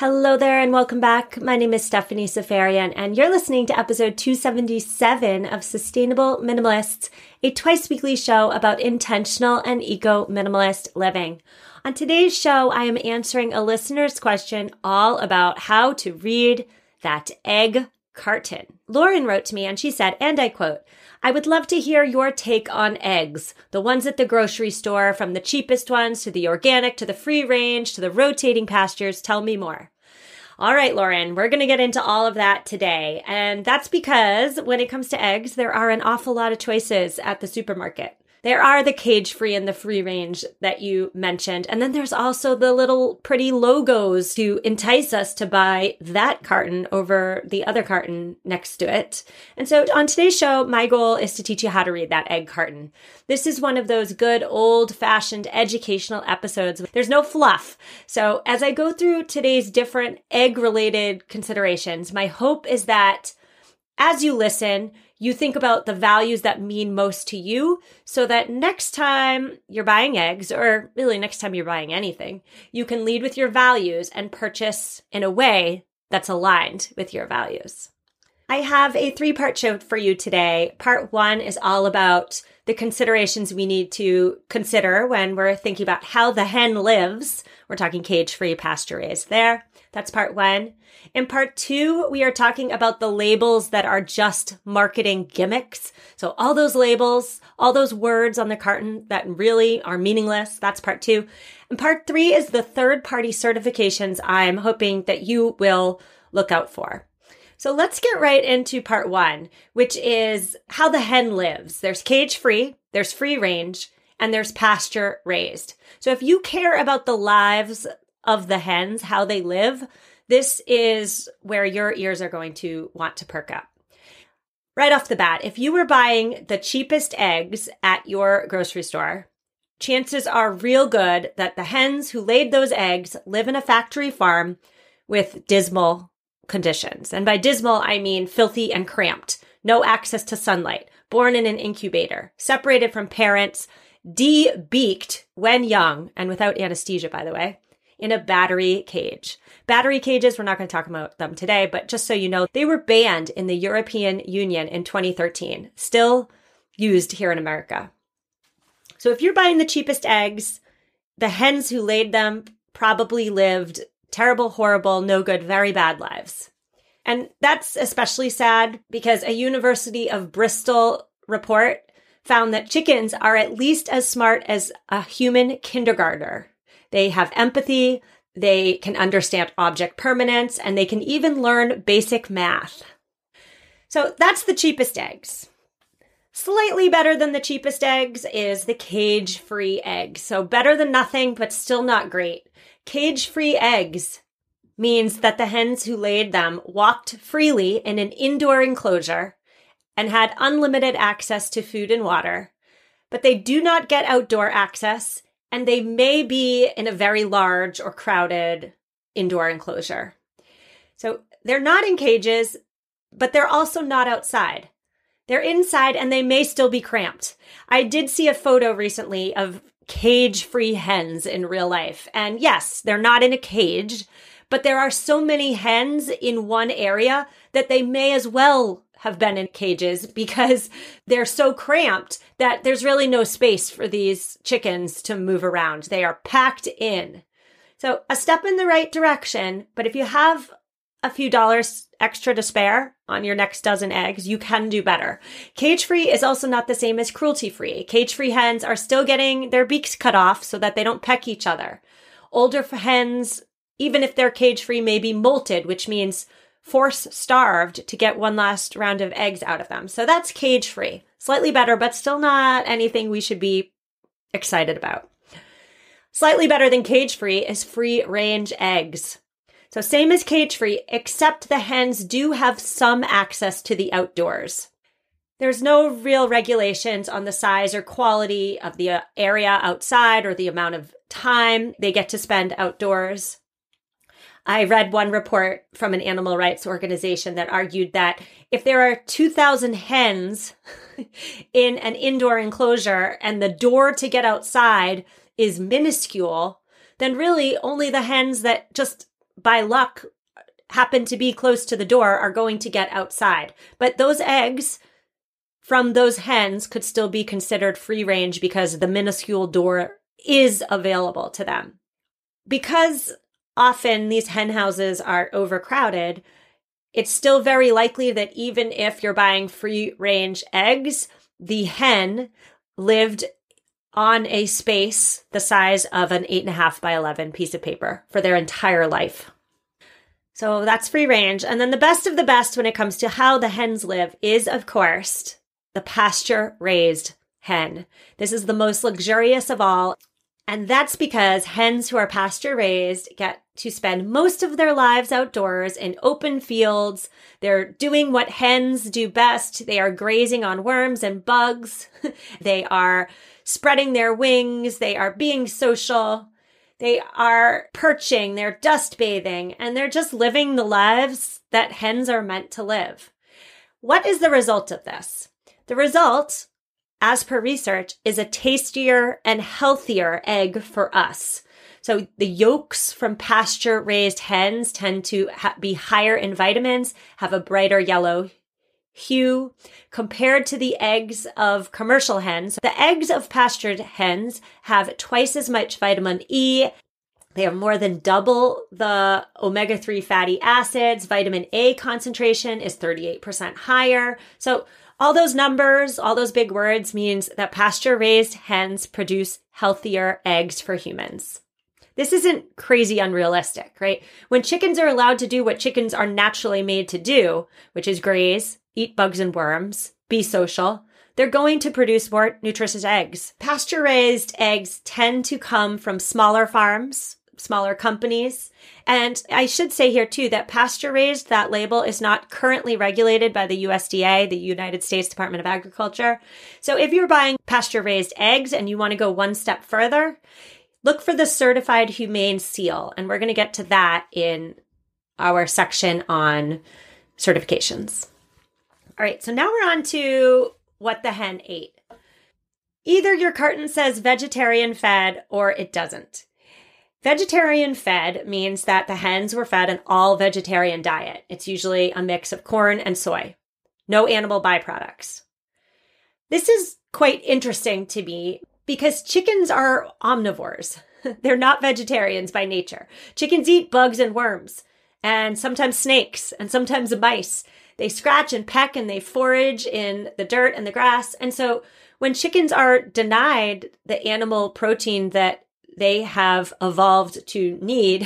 Hello there and welcome back. My name is Stephanie Safarian and you're listening to episode 277 of Sustainable Minimalists, a twice weekly show about intentional and eco-minimalist living. On today's show, I am answering a listener's question all about how to read that egg carton. Lauren wrote to me and she said, and I quote, "I would love to hear your take on eggs, the ones at the grocery store, from the cheapest ones to the organic, to the free range, to the rotating pastures. Tell me more." All right, Lauren, we're going to get into all of that today. And that's because when it comes to eggs, there are an awful lot of choices at the supermarket. There are the cage-free and the free range that you mentioned. And then there's also the little pretty logos to entice us to buy that carton over the other carton next to it. And so on today's show, my goal is to teach you how to read that egg carton. This is one of those good old-fashioned educational episodes. There's no fluff. So as I go through today's different egg-related considerations, my hope is that as you listen, you think about the values that mean most to you so that next time you're buying eggs, or really next time you're buying anything, you can lead with your values and purchase in a way that's aligned with your values. I have a 3-part show for you today. Part 1 is all about the considerations we need to consider when we're thinking about how the hen lives. We're talking cage-free, pasture-raised there. That's part 1. In part 2, we are talking about the labels that are just marketing gimmicks. So all those labels, all those words on the carton that really are meaningless, that's part 2. And part 3 is the third-party certifications I'm hoping that you will look out for. So let's get right into part 1, which is how the hen lives. There's cage-free, there's free range, and there's pasture-raised. So if you care about the lives of the hens, how they live, this is where your ears are going to want to perk up. Right off the bat, if you were buying the cheapest eggs at your grocery store, chances are real good that the hens who laid those eggs live in a factory farm with dismal conditions. And by dismal, I mean filthy and cramped, no access to sunlight, born in an incubator, separated from parents, de-beaked when young, and without anesthesia, by the way, in a battery cage. Battery cages, we're not going to talk about them today, but just so you know, they were banned in the European Union in 2013, still used here in America. So if you're buying the cheapest eggs, the hens who laid them probably lived terrible, horrible, no good, very bad lives. And that's especially sad because a University of Bristol report found that chickens are at least as smart as a human kindergartner. They have empathy, they can understand object permanence, and they can even learn basic math. So that's the cheapest eggs. Slightly better than the cheapest eggs is the cage-free egg. So better than nothing, but still not great. Cage-free eggs means that the hens who laid them walked freely in an indoor enclosure and had unlimited access to food and water, but they do not get outdoor access, and they may be in a very large or crowded indoor enclosure. So they're not in cages, but they're also not outside. They're inside and they may still be cramped. I did see a photo recently of cage-free hens in real life. And yes, they're not in a cage, but there are so many hens in one area that they may as well have been in cages because they're so cramped that there's really no space for these chickens to move around. They are packed in. So a step in the right direction, but if you have a few dollars extra to spare on your next dozen eggs, you can do better. Cage-free is also not the same as cruelty-free. Cage-free hens are still getting their beaks cut off so that they don't peck each other. Older hens, even if they're cage-free, may be molted, which means force-starved to get one last round of eggs out of them. So that's cage-free. Slightly better, but still not anything we should be excited about. Slightly better than cage-free is free-range eggs. So same as cage-free, except the hens do have some access to the outdoors. There's no real regulations on the size or quality of the area outside or the amount of time they get to spend outdoors. I read one report from an animal rights organization that argued that if there are 2,000 hens in an indoor enclosure and the door to get outside is minuscule, then really only the hens that just by luck happen to be close to the door are going to get outside. But those eggs from those hens could still be considered free range because the minuscule door is available to them. Because often these hen houses are overcrowded, it's still very likely that even if you're buying free range eggs, the hen lived on a space the size of an 8.5 by 11 piece of paper for their entire life. So that's free range. And then the best of the best when it comes to how the hens live is, of course, the pasture-raised hen. This is the most luxurious of all. And that's because hens who are pasture-raised get to spend most of their lives outdoors in open fields. They're doing what hens do best. They are grazing on worms and bugs. They are spreading their wings. They are being social. They are perching. They're dust bathing. And they're just living the lives that hens are meant to live. What is the result of this? The result, as per research, is a tastier and healthier egg for us. So the yolks from pasture-raised hens tend to be higher in vitamins, have a brighter yellow hue compared to the eggs of commercial hens. The eggs of pastured hens have twice as much vitamin E. They have more than double the omega-3 fatty acids. Vitamin A concentration is 38% higher. So all those numbers, all those big words means that pasture-raised hens produce healthier eggs for humans. This isn't crazy unrealistic, right? When chickens are allowed to do what chickens are naturally made to do, which is graze, eat bugs and worms, be social, they're going to produce more nutritious eggs. Pasture-raised eggs tend to come from smaller farms, smaller companies. And I should say here too that pasture-raised, that label is not currently regulated by the USDA, the United States Department of Agriculture. So if you're buying pasture-raised eggs and you want to go one step further, look for the Certified Humane seal. And we're going to get to that in our section on certifications. All right, so now we're on to what the hen ate. Either your carton says vegetarian fed or it doesn't. Vegetarian fed means that the hens were fed an all-vegetarian diet. It's usually a mix of corn and soy. No animal byproducts. This is quite interesting to me because chickens are omnivores. They're not vegetarians by nature. Chickens eat bugs and worms, and sometimes snakes, and sometimes mice. They scratch and peck and they forage in the dirt and the grass. And so when chickens are denied the animal protein that they have evolved to need,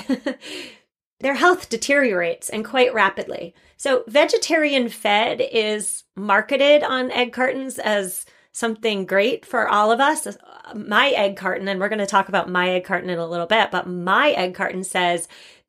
their health deteriorates and quite rapidly. So vegetarian fed is marketed on egg cartons as something great for all of us. My egg carton, and we're going to talk about my egg carton in a little bit, but my egg carton says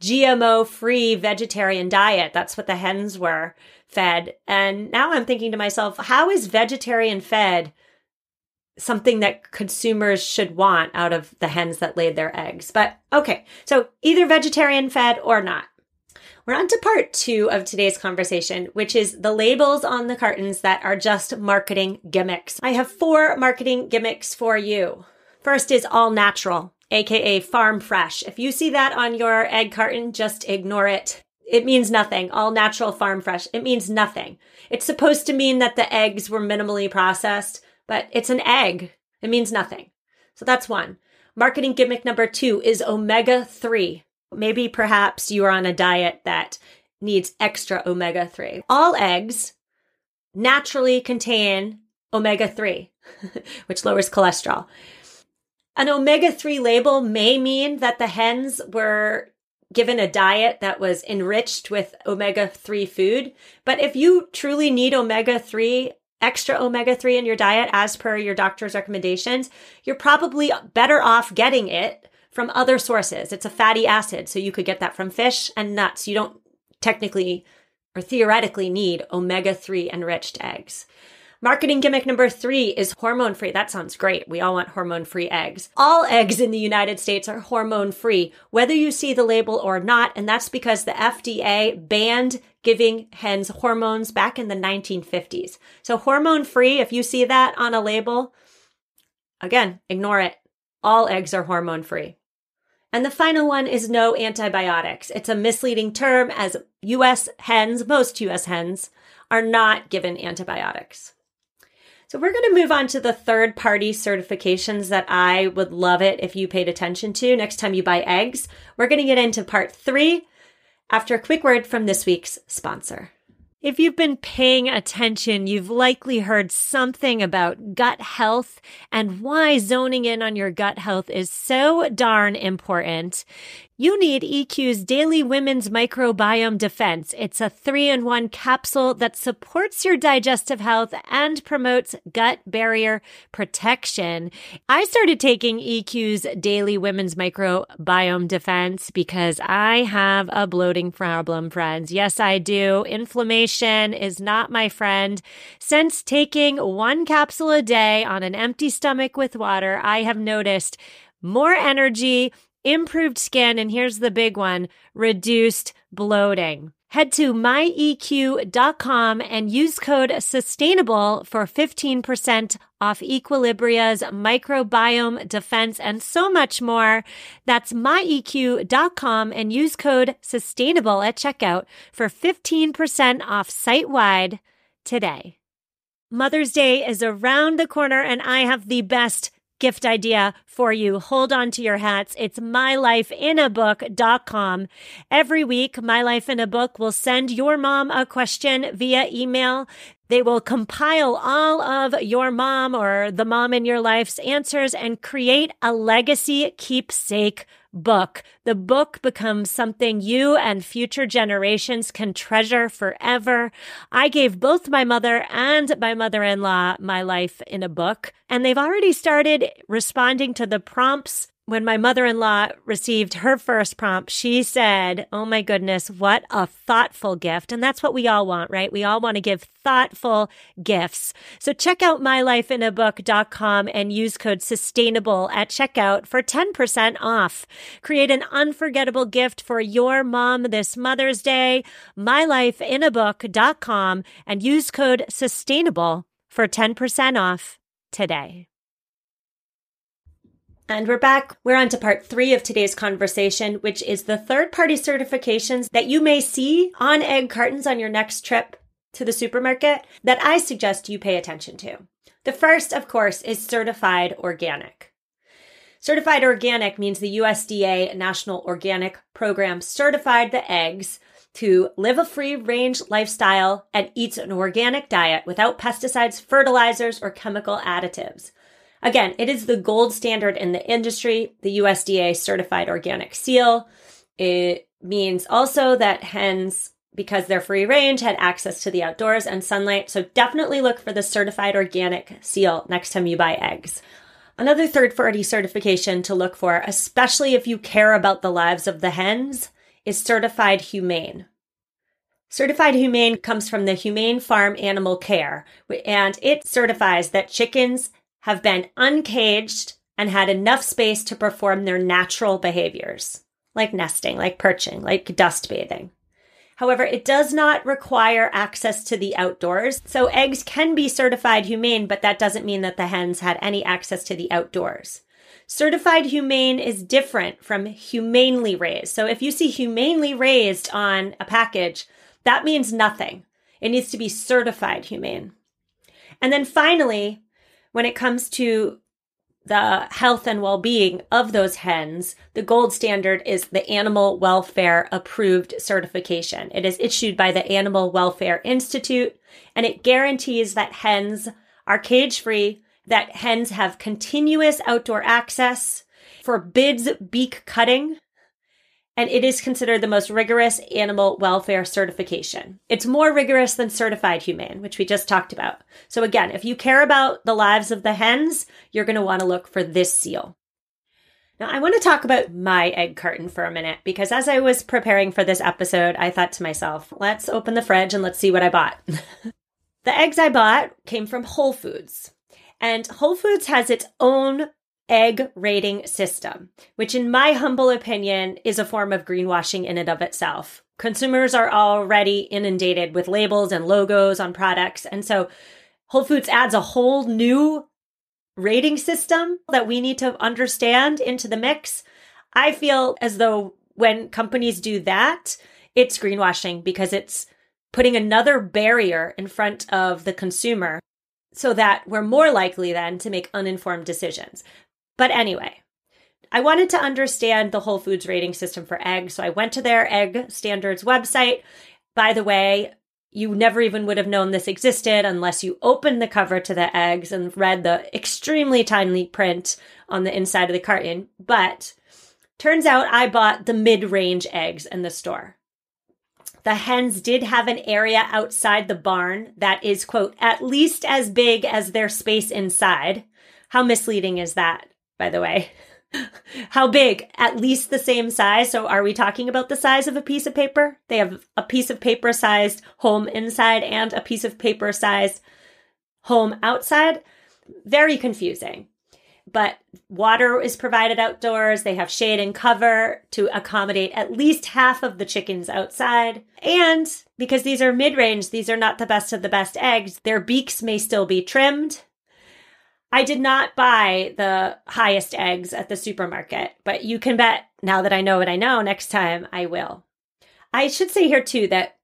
GMO-free vegetarian diet. That's what the hens were fed. And now I'm thinking to myself, how is vegetarian fed something that consumers should want out of the hens that laid their eggs? But okay, so either vegetarian fed or not. We're on to part 2 of today's conversation, which is the labels on the cartons that are just marketing gimmicks. I have 4 marketing gimmicks for you. First is all natural, aka farm fresh. If you see that on your egg carton, just ignore it. It means nothing. All natural farm fresh. It means nothing. It's supposed to mean that the eggs were minimally processed, but it's an egg. It means nothing. So that's one. Marketing gimmick number 2 is omega-3. Maybe perhaps you are on a diet that needs extra omega-3. All eggs naturally contain omega-3, which lowers cholesterol. An omega-3 label may mean that the hens were given a diet that was enriched with omega-3 food. But if you truly need omega-3, extra omega-3 in your diet as per your doctor's recommendations, you're probably better off getting it from other sources. It's a fatty acid, so you could get that from fish and nuts. You don't technically or theoretically need omega-3 enriched eggs. Marketing gimmick number 3 is hormone-free. That sounds great. We all want hormone-free eggs. All eggs in the United States are hormone-free, whether you see the label or not, and that's because the FDA banned giving hens hormones back in the 1950s. So hormone-free, if you see that on a label, again, ignore it. All eggs are hormone-free. And the final one is no antibiotics. It's a misleading term as U.S. hens, most U.S. hens, are not given antibiotics. So we're going to move on to the third-party certifications that I would love it if you paid attention to next time you buy eggs. We're going to get into part 3 after a quick word from this week's sponsor. If you've been paying attention, you've likely heard something about gut health and why zoning in on your gut health is so darn important. You need EQ's Daily Women's Microbiome Defense. It's a 3-in-1 capsule that supports your digestive health and promotes gut barrier protection. I started taking EQ's Daily Women's Microbiome Defense because I have a bloating problem, friends. Yes, I do. Inflammation is not my friend. Since taking 1 capsule a day on an empty stomach with water, I have noticed more energy, improved skin, and here's the big one, reduced bloating. Head to myeq.com and use code SUSTAINABLE for 15% off Equilibria's microbiome defense and so much more. That's myeq.com and use code SUSTAINABLE at checkout for 15% off site-wide today. Mother's Day is around the corner and I have the best gift idea for you. Hold on to your hats. It's mylifeinabook.com. Every week, My Life in a Book will send your mom a question via email. They will compile all of your mom or the mom in your life's answers and create a legacy keepsake book. The book becomes something you and future generations can treasure forever. I gave both my mother and my mother-in-law My Life in a Book, and they've already started responding to the prompts. When my mother-in-law received her first prompt, she said, "Oh my goodness, what a thoughtful gift." And that's what we all want, right? We all want to give thoughtful gifts. So check out mylifeinabook.com and use code SUSTAINABLE at checkout for 10% off. Create an unforgettable gift for your mom this Mother's Day. mylifeinabook.com and use code SUSTAINABLE for 10% off today. And we're back. We're on to part 3 of today's conversation, which is the third-party certifications that you may see on egg cartons on your next trip to the supermarket that I suggest you pay attention to. The first, of course, is certified organic. Certified organic means the USDA National Organic Program certified the eggs to live a free-range lifestyle and eat an organic diet without pesticides, fertilizers, or chemical additives. Again, it is the gold standard in the industry, the USDA certified organic seal. It means also that hens, because they're free range, had access to the outdoors and sunlight. So definitely look for the certified organic seal next time you buy eggs. Another third-party certification to look for, especially if you care about the lives of the hens, is certified humane. Certified humane comes from the Humane Farm Animal Care, and it certifies that chickens have been uncaged and had enough space to perform their natural behaviors, like nesting, like perching, like dust bathing. However, it does not require access to the outdoors. So eggs can be certified humane, but that doesn't mean that the hens had any access to the outdoors. Certified humane is different from humanely raised. So if you see humanely raised on a package, that means nothing. It needs to be certified humane. And then finally, when it comes to the health and well-being of those hens, the gold standard is the Animal Welfare Approved certification. It is issued by the Animal Welfare Institute, and it guarantees that hens are cage-free, that hens have continuous outdoor access, forbids beak cutting, and it is considered the most rigorous animal welfare certification. It's more rigorous than certified humane, which we just talked about. So again, if you care about the lives of the hens, you're going to want to look for this seal. Now, I want to talk about my egg carton for a minute, because as I was preparing for this episode, I thought to myself, let's open the fridge and let's see what I bought. The eggs I bought came from Whole Foods, and Whole Foods has its own egg rating system, which in my humble opinion is a form of greenwashing in and of itself. Consumers are already inundated with labels and logos on products. And so Whole Foods adds a whole new rating system that we need to understand into the mix. I feel as though when companies do that, it's greenwashing because it's putting another barrier in front of the consumer so that we're more likely then to make uninformed decisions. But anyway, I wanted to understand the Whole Foods rating system for eggs. So I went to their egg standards website. By the way, you never even would have known this existed unless you opened the cover to the eggs and read the extremely tiny print on the inside of the carton. But turns out I bought the mid-range eggs in the store. The hens did have an area outside the barn that is, quote, at least as big as their space inside. How misleading is that, by the way? How big? At least the same size. So are we talking about the size of a piece of paper? They have a piece of paper sized home inside and a piece of paper sized home outside. Very confusing. But water is provided outdoors. They have shade and cover to accommodate at least half of the chickens outside. And because these are mid-range, these are not the best of the best eggs. Their beaks may still be trimmed. I did not buy the highest eggs at the supermarket, but you can bet now that I know what I know, next time I will. I should say here too that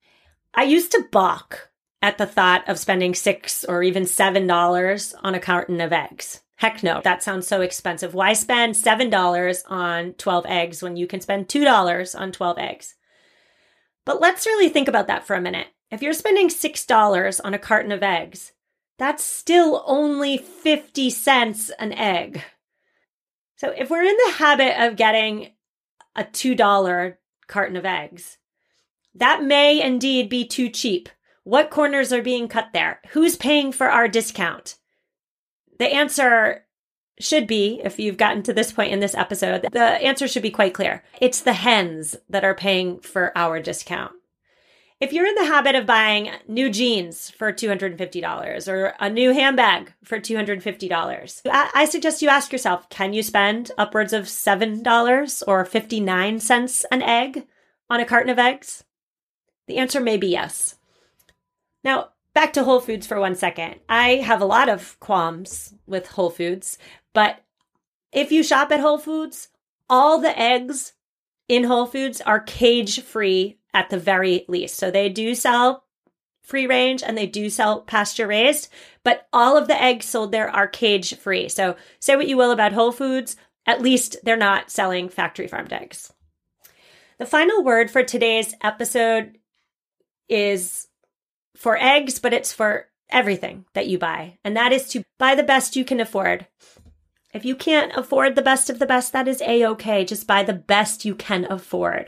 I used to balk at the thought of spending $6 or even $7 on a carton of eggs. Heck no, that sounds so expensive. Why spend $7 on 12 eggs when you can spend $2 on 12 eggs? But let's really think about that for a minute. If you're spending $6 on a carton of eggs, that's still only 50 cents an egg. So if we're in the habit of getting a $2 carton of eggs, that may indeed be too cheap. What corners are being cut there? Who's paying for our discount? The answer should be, if you've gotten to this point in this episode, the answer should be quite clear. It's the hens that are paying for our discount. If you're in the habit of buying new jeans for $250 or a new handbag for $250, I suggest you ask yourself, can you spend upwards of $7 or 59 cents an egg on a carton of eggs? The answer may be yes. Now, back to Whole Foods for 1 second. I have a lot of qualms with Whole Foods, but if you shop at Whole Foods, all the eggs in Whole Foods are cage-free at the very least. So they do sell free range and they do sell pasture raised, but all of the eggs sold there are cage-free. So say what you will about Whole Foods, at least they're not selling factory farmed eggs. The final word for today's episode is for eggs, but it's for everything that you buy. And that is to buy the best you can afford. If you can't afford the best of the best, that is A-okay. Just buy the best you can afford.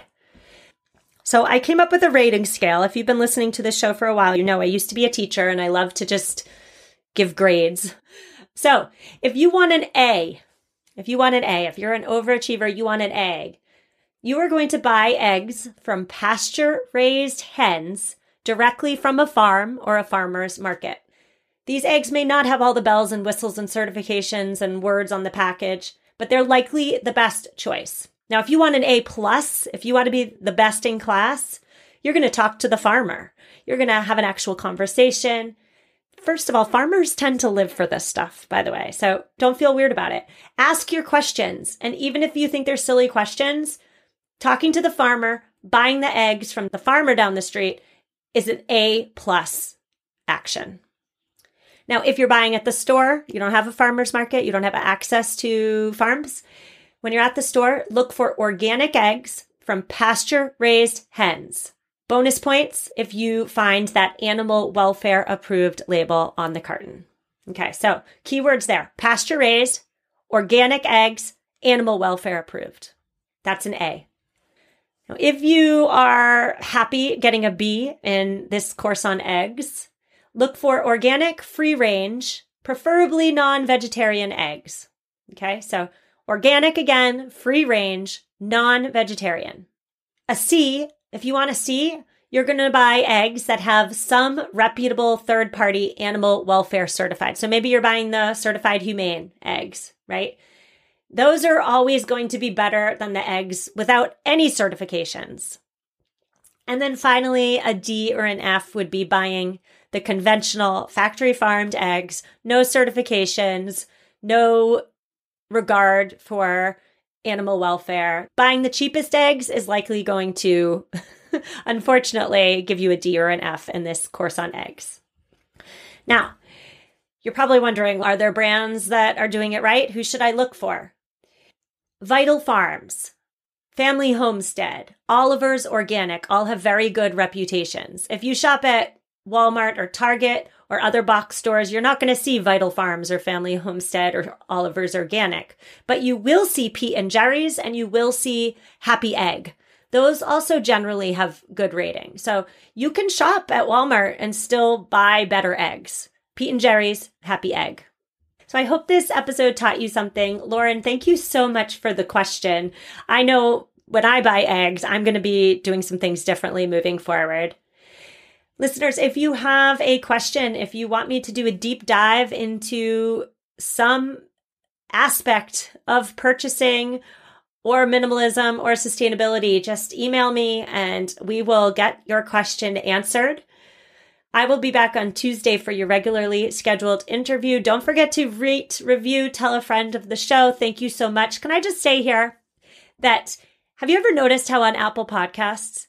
So I came up with a rating scale. If you've been listening to this show for a while, you know I used to be a teacher and I love to just give grades. So if you want an A, if you're an overachiever, you want an A, you are going to buy eggs from pasture-raised hens directly from a farm or a farmer's market. These eggs may not have all the bells and whistles and certifications and words on the package, but they're likely the best choice. Now, if you want an A+, if you want to be the best in class, you're going to talk to the farmer. You're going to have an actual conversation. First of all, farmers tend to live for this stuff, by the way, so don't feel weird about it. Ask your questions, and even if you think they're silly questions, talking to the farmer, buying the eggs from the farmer down the street is an A+ action. Now, if you're buying at the store, you don't have a farmer's market, you don't have access to farms, when you're at the store, look for organic eggs from pasture-raised hens. Bonus points if you find that animal welfare approved label on the carton. Okay, so keywords there: pasture-raised, organic eggs, animal welfare approved. That's an A. Now, if you are happy getting a B in this course on eggs, look for organic, free-range, preferably non-vegetarian eggs. Okay, so organic again, free-range, non-vegetarian. A C, if you want a C, you're going to buy eggs that have some reputable third-party animal welfare certified. So maybe you're buying the certified humane eggs, right? Those are always going to be better than the eggs without any certifications. And then finally, a D or an F would be buying the conventional factory farmed eggs, no certifications, no regard for animal welfare. Buying the cheapest eggs is likely going to, unfortunately, give you a D or an F in this course on eggs. Now, you're probably wondering, are there brands that are doing it right? Who should I look for? Vital Farms, Family Homestead, Oliver's Organic all have very good reputations. If you shop at Walmart or Target or other box stores, you're not going to see Vital Farms or Family Homestead or Oliver's Organic, but you will see Pete and Jerry's and you will see Happy Egg. Those also generally have good ratings. So you can shop at Walmart and still buy better eggs. Pete and Jerry's, Happy Egg. So I hope this episode taught you something. Lauren, thank you so much for the question. I know when I buy eggs, I'm going to be doing some things differently moving forward. Listeners, if you have a question, if you want me to do a deep dive into some aspect of purchasing or minimalism or sustainability, just email me and we will get your question answered. I will be back on Tuesday for your regularly scheduled interview. Don't forget to rate, review, tell a friend of the show. Thank you so much. Can I just say here that, have you ever noticed how on Apple Podcasts,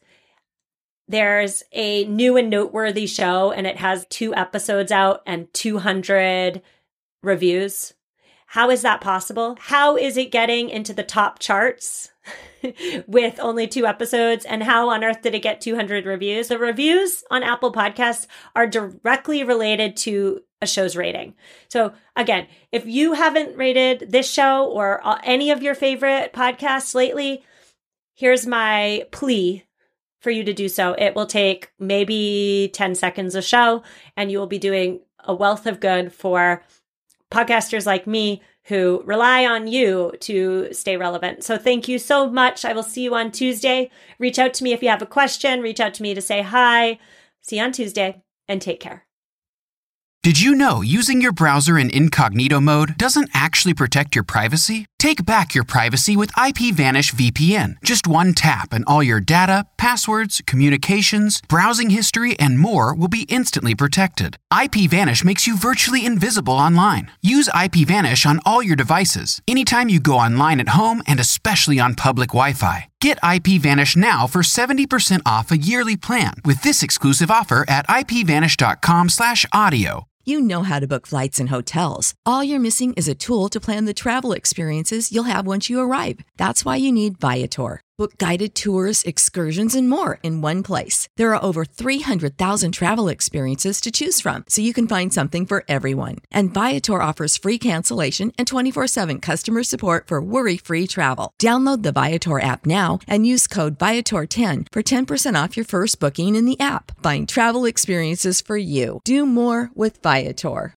there's a new and noteworthy show and it has 2 episodes out and 200 reviews? How is that possible? How is it getting into the top charts with only 2 episodes? And how on earth did it get 200 reviews? The reviews on Apple Podcasts are directly related to a show's rating. So again, if you haven't rated this show or any of your favorite podcasts lately, here's my plea for you to do so. It will take maybe 10 seconds a show, and you will be doing a wealth of good for podcasters like me who rely on you to stay relevant. So thank you so much. I will see you on Tuesday. Reach out to me if you have a question. Reach out to me to say hi. See you on Tuesday, and take care. Did you know using your browser in incognito mode doesn't actually protect your privacy? Take back your privacy with IPVanish VPN. Just one tap and all your data, passwords, communications, browsing history, and more will be instantly protected. IPVanish makes you virtually invisible online. Use IPVanish on all your devices, anytime you go online at home and especially on public Wi-Fi. Get IPVanish now for 70% off a yearly plan with this exclusive offer at ipvanish.com/audio. You know how to book flights and hotels. All you're missing is a tool to plan the travel experiences you'll have once you arrive. That's why you need Viator. Book guided tours, excursions, and more in one place. There are over 300,000 travel experiences to choose from, so you can find something for everyone. And Viator offers free cancellation and 24/7 customer support for worry-free travel. Download the Viator app now and use code Viator10 for 10% off your first booking in the app. Find travel experiences for you. Do more with Viator.